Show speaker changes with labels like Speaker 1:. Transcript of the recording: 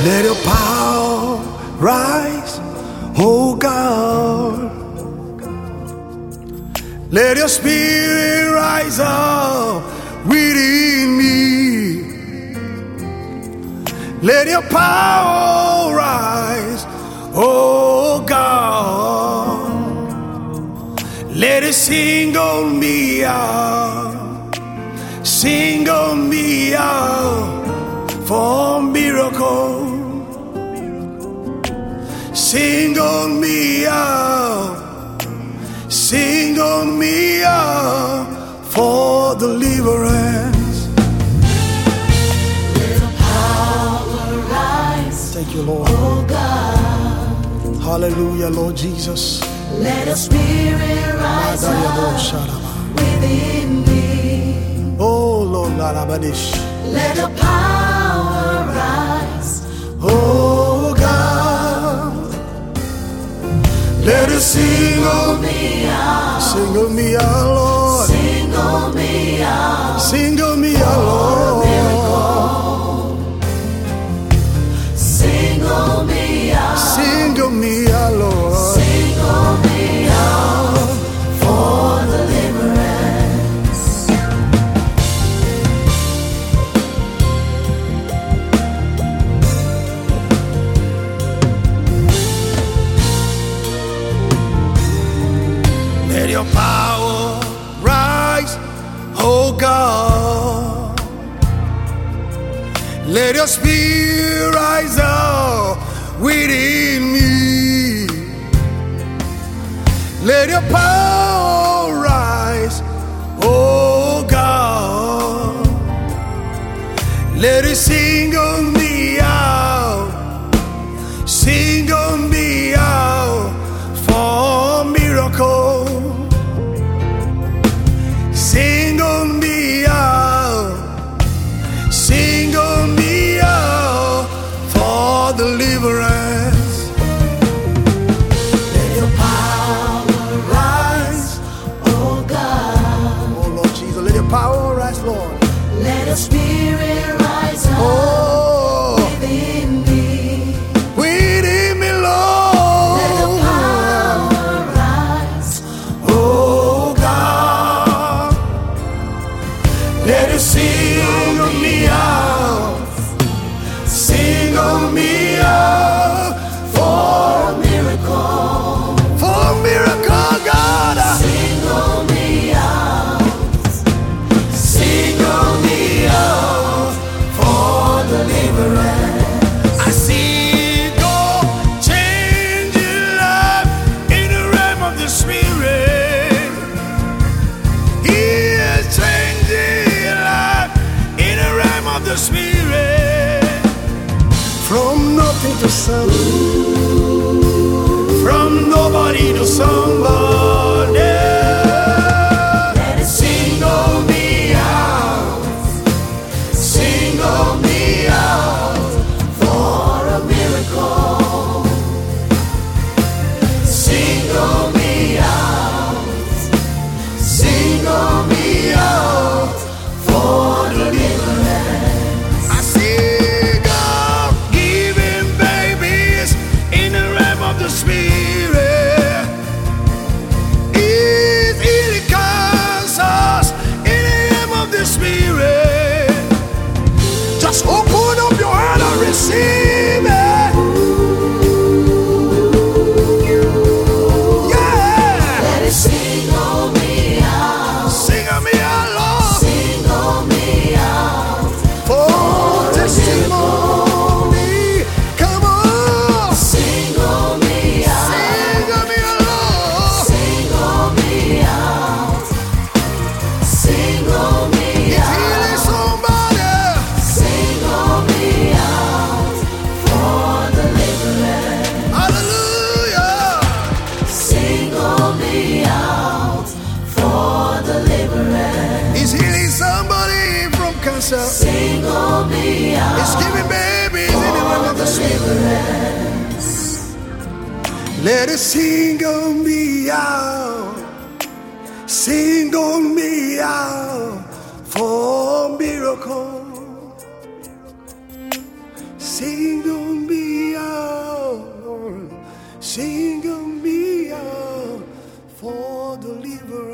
Speaker 1: Let your power rise, oh God. Let your spirit rise up within me. Let your power rise, oh God. Let it sing on me out, sing on me out for miracle. Sing on me out, sing on me out for deliverance.
Speaker 2: Let the power rise.
Speaker 1: Thank you, Lord.
Speaker 2: Oh God.
Speaker 1: Hallelujah, Lord Jesus.
Speaker 2: Let the spirit rise up within me.
Speaker 1: Oh Lord, Larabadish.
Speaker 2: Let the power rise.
Speaker 1: Oh God. Let us sing on
Speaker 2: me out.
Speaker 1: Sing on me out, Lord.
Speaker 2: Sing on me out.
Speaker 1: Sing on me out, Lord.
Speaker 2: Sing on me out.
Speaker 1: Sing on me out, Lord.
Speaker 2: Sing on me out for deliverance.
Speaker 1: Let your power rise, oh God. Let your spirit rise up within me. Let your power rise, oh God. Let it sing on me out, sing on me out for miracle. Sing on me out, sing on me out for deliverance.
Speaker 2: Let your power rise, oh God.
Speaker 1: Oh Lord Jesus, let your power rise, Lord.
Speaker 2: Let the spirit rise up within me.
Speaker 1: Within me, Lord.
Speaker 2: Let the power rise,
Speaker 1: oh God. Let it sing on me out, sing on me out
Speaker 2: for a miracle.
Speaker 1: for miracle, God.
Speaker 2: Sing on me out.
Speaker 1: Sing on me out for deliverance. I see God changing life in the realm of the spirit. He is changing life in the realm of the spirit. From nothing to something, from nobody to somebody.
Speaker 2: Let it
Speaker 1: Sing on me out, sing on me out
Speaker 2: for a miracle.
Speaker 1: sing on me out, sing on me out for deliverance. I see God giving babies in the realm of the spirit. He's healing cancers in the realm of the spirit. Just open up your hand and receive it. Yeah.
Speaker 2: Let it sing on me out.
Speaker 1: Sing on me out, Lord,
Speaker 2: Sing on me out.
Speaker 1: for testimony. Come on.
Speaker 2: Sing on me out.
Speaker 1: Sing on me out, Lord.
Speaker 2: Sing on me out. Sing on me
Speaker 1: He's
Speaker 2: out.
Speaker 1: healing somebody.
Speaker 2: Sing on me out for deliverance.
Speaker 1: Hallelujah.
Speaker 2: Sing on me out for deliverance.
Speaker 1: He's healing somebody from cancer.
Speaker 2: Sing on me out.
Speaker 1: He's giving babies in the realm of the spirit. Let it sing on me out, sing on me out for miracle. Single me out, Lord. Single me out for deliverance.